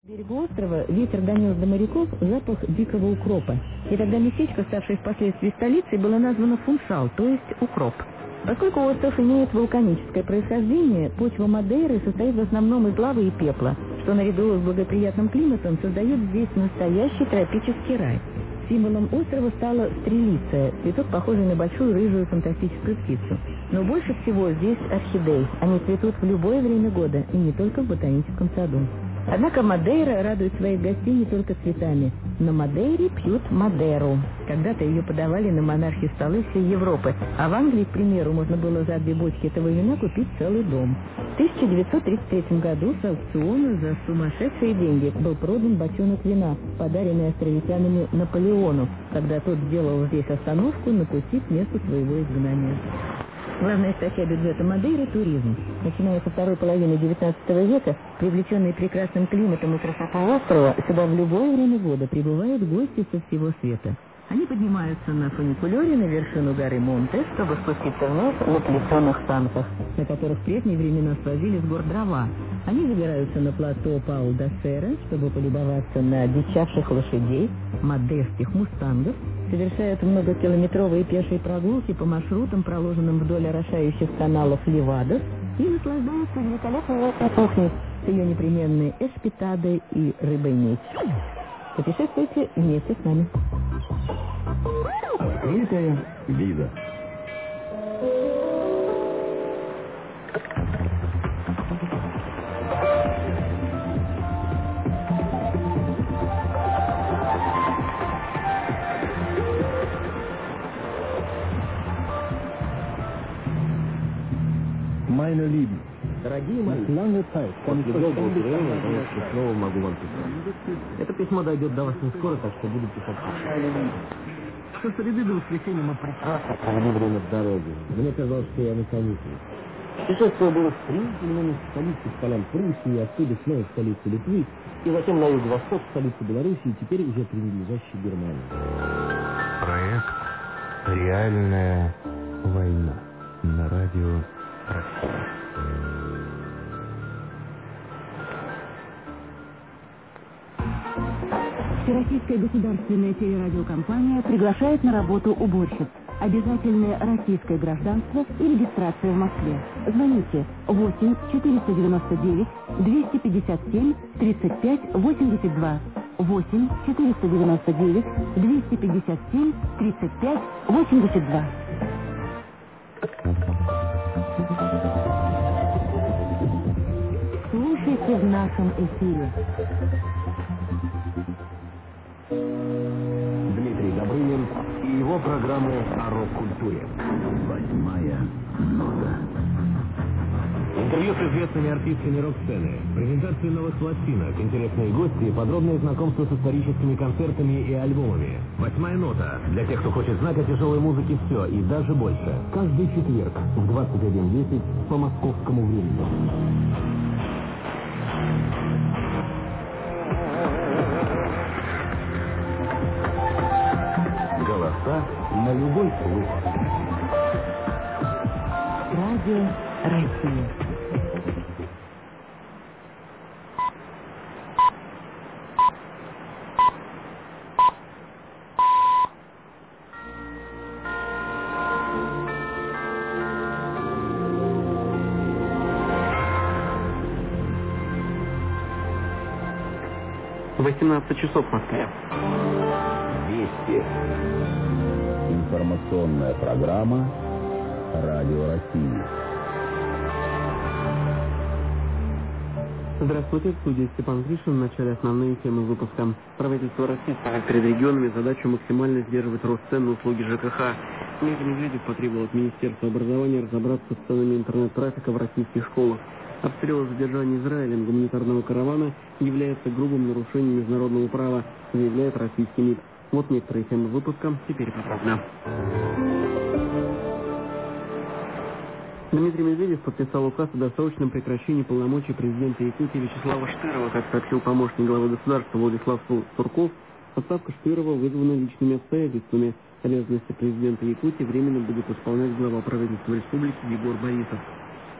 К берегу острова ветер донес до моряков запах дикого укропа. И тогда местечко, ставшее впоследствии столицей, было названо Фуншал, то есть укроп. Поскольку остров имеет вулканическое происхождение, почва Мадейры состоит в основном из лавы и пепла, что наряду с благоприятным климатом создает здесь настоящий тропический рай. Символом острова стала стрелиция, цветок, похожий на большую рыжую фантастическую птицу. Но больше всего здесь орхидей. Они цветут в любое время года, и не только в ботаническом саду. Однако Мадейра радует своих гостей не только цветами. На Мадейре пьют Мадеру. Когда-то ее подавали на монаршие столы всей Европы, а в Англии, к примеру, можно было за 2 бочки этого вина купить целый дом. В 1933 году с аукциона за сумасшедшие деньги был продан бочонок вина, подаренный островитянами Наполеону, когда тот сделал здесь остановку на пути к месту своего изгнания. Главная статья бюджета Мадейры – туризм. Начиная со второй половины XIX века, привлеченные прекрасным климатом и красотой острова, сюда в любое время года прибывают гости со всего света. Они поднимаются на фуникулере на вершину горы Монте, чтобы спуститься вниз на плетеных санках, на которых в прежние времена свозили с гор дрова. Они забираются на плато Пау-да-Сера, чтобы полюбоваться на дичавших лошадей, мадерских мустангов, совершают многокилометровые пешие прогулки по маршрутам, проложенным вдоль орошающих каналов Левадос, и наслаждаются великолепной местной кухней с ее непременной эшпитадой и рыбой меч. Путешествуйте вместе с нами. Открытая виза. Meine Lieben, Дорогие мои, после долгого перерыва, конечно, снова могу вам писать. это письмо дойдет до вас не скоро, так что буду писать. Со среды до воскресенья мы прекрасно Провели время в дороге. Мне казалось, что я на каникулах. Путешествие было стремительным из столицы к полям Пруссии, оттуда снова в столицу Литвы, и затем на юго-восток в столицу Беларуси, и теперь уже принадлежащей Германии. Проект «Реальная война» на радио Россия. Всероссийская государственная телерадиокомпания приглашает на работу уборщиц. Обязательное российское гражданство и регистрация в Москве. Звоните 8 499 257 35 82. 8 499 257 35 82. Слушайте в нашем эфире. Дмитрий Добрынин и его программы о рок-культуре. 8-я нота. Интервью с известными артистами рок-сцены, презентации новых пластинок, интересные гости и подробное знакомство с историческими концертами и альбомами. 8-я нота. Для тех, кто хочет знать о тяжелой музыке все и даже больше. Каждый четверг в 21:10 по московскому времени. Голоса на любой слух. Радио России. В 18 часов в Москве. Вести. Информационная программа Радио России. Здравствуйте, в студии Степан Гришин. В начале основные темы выпуска. Правительство России ставит перед регионами задачу максимально сдерживать рост цен на услуги ЖКХ. Дмитрий Медведев потребовал от Министерства образования разобраться с ценами интернет-трафика в российских школах. Обстрел и задержание Израилем гуманитарного каравана является грубым нарушением международного права, заявляет российский МИД. Вот некоторые темы выпуска, теперь подробно. Дмитрий Медведев подписал указ о досрочном прекращении полномочий президента Якутии Вячеслава Штырова. Как сообщил помощник главы государства Владислав Сурков, отставка Штырова вызвана личными обстоятельствами. Обязанности президента Якутии временно будет исполнять глава правительства республики Егор Борисов.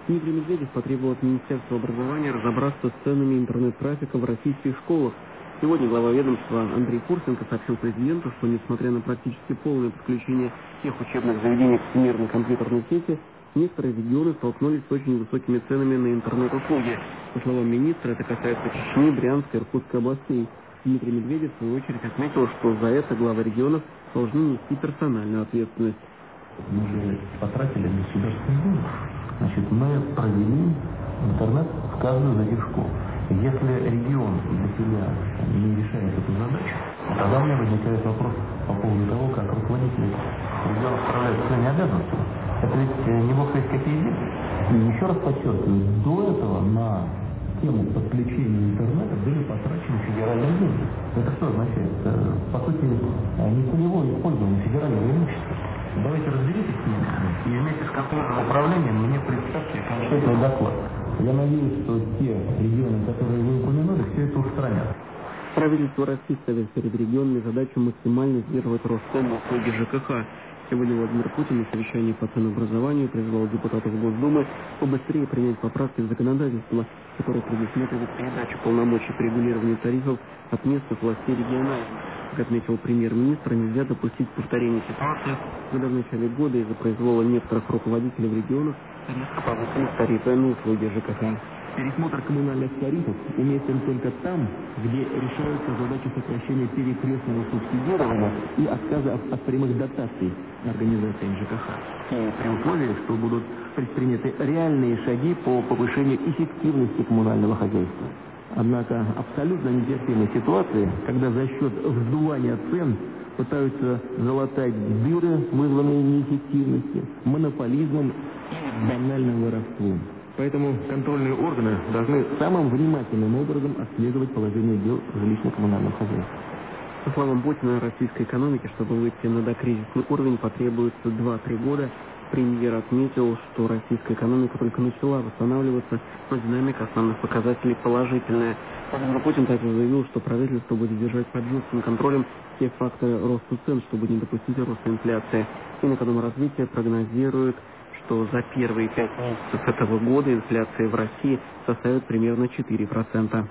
Дмитрий Медведев потребовал от Министерства образования разобраться с ценами интернет-трафика в российских школах. Сегодня глава ведомства Андрей Фурсенко сообщил президенту, что несмотря на практически полное подключение всех учебных заведений к всемирной компьютерной сети, некоторые регионы столкнулись с очень высокими ценами на интернет-услуги. По словам министра, это касается Чечни, Брянской, Иркутской областей. Дмитрий Медведев, в свою очередь, отметил, что за это главы регионов должны нести персональную ответственность. Мы же потратили государственный денег. Значит, мы провели интернет в каждую из этих школ. Если регион для себя не решает эту задачу, тогда у меня возникает вопрос по поводу того, как руководители региона справляются с своими обязанностями. Это ведь не бог весть какие деньги. И еще раз подчеркиваю, до этого на тему подключения интернета были потрачены федеральные деньги. Это что означает? По сути, не целевое использование федерального имущества. Давайте разберитесь с ним и вместе с контрольным управлением мне представьте окончательный доклад. Я надеюсь, что те регионы, которые вы упомянули, все это устранят. Правительство России ставит перед регионами задачу максимально сдерживать рост цен на услуги ЖКХ. Сегодня Владимир Путин на совещании по ценообразованию призвал депутатов Госдумы побыстрее принять поправки в законодательство, которые предусматривают передачу полномочий по регулированию тарифов от местных властей региональных. Как отметил премьер-министр, нельзя допустить повторения ситуации, когда в начале года из-за произвола некоторых руководителей в регионах резко повысились тарифы на услуги ЖКХ. Пересмотр коммунальных тарифов уместен только там, где решаются задачи сокращения перекрестного субсидирования и отказа от прямых дотаций организациям ЖКХ. И при условии, что будут предприняты реальные шаги по повышению эффективности коммунального хозяйства. Однако абсолютно нетерпимой ситуации, когда за счет вздувания цен пытаются залатать дыры, вызванные неэффективностью, монополизмом и банальным воровством. Поэтому контрольные органы должны самым внимательным образом отслеживать положение дел в жилищно-коммунальном хозяйстве. По словам Путина, российской экономике, чтобы выйти на докризисный уровень, потребуется 2-3 года. Премьер отметил, что российская экономика только начала восстанавливаться, но динамика основных показателей положительная. Владимир Путин также заявил, что правительство будет держать под жестким контролем все факторы роста цен, чтобы не допустить роста инфляции. Минэкономразвития прогнозирует, что за первые 5 месяцев этого года инфляция в России составит примерно 4%.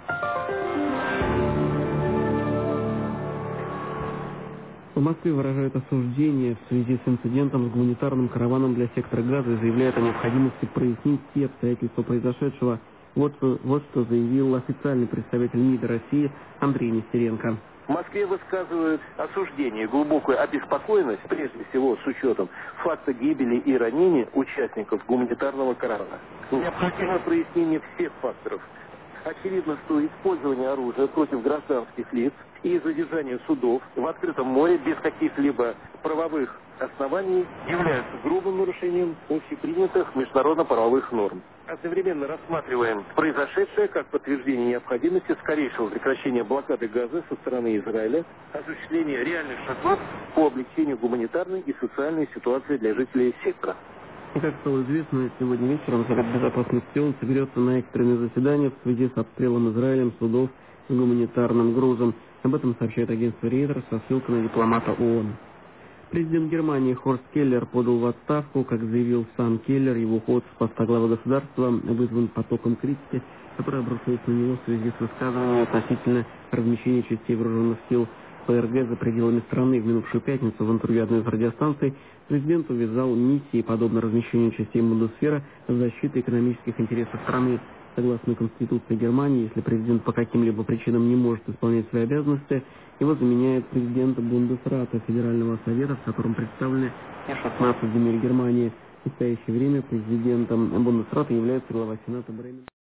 В Москве выражают осуждение в связи с инцидентом с гуманитарным караваном для сектора Газа и заявляют о необходимости прояснить все обстоятельства произошедшего. Вот что заявил официальный представитель МИДа России Андрей Нестеренко. В Москве высказывают осуждение, глубокую обеспокоенность, прежде всего с учетом факта гибели и ранения участников гуманитарного каравана. Необходимо прояснение всех факторов. Очевидно, что использование оружия против гражданских лиц и задержание судов в открытом море без каких-либо правовых оснований являются грубым нарушением общепринятых международно-правовых норм. Одновременно рассматриваем произошедшее как подтверждение необходимости скорейшего прекращения блокады Газа со стороны Израиля, осуществления реальных шагов по облегчению гуманитарной и социальной ситуации для жителей сектора. И как стало известно, сегодня вечером Совет Безопасности ООН соберется на экстренное заседание в связи с обстрелом Израилем судов с гуманитарным грузом. Об этом сообщает агентство Reuters со ссылкой на дипломата ООН. Президент Германии Хорст Келлер подал в отставку. Как заявил сам Келлер, его уход с поста главы государства вызван потоком критики, которая обрушилась на него в связи с высказыванием относительно размещения частей вооруженных сил ФРГ за пределами страны. В минувшую пятницу в интервью одной из радиостанций президент увязал миссии, подобно размещению частей Бундесвера, с защитой экономических интересов страны. Согласно Конституции Германии, если президент по каким-либо причинам не может исполнять свои обязанности, его заменяет президент Бундесрата, Федерального совета, в котором представлены все 16 земель Германии. В настоящее время президентом Бундесрата является глава Сената Бремен.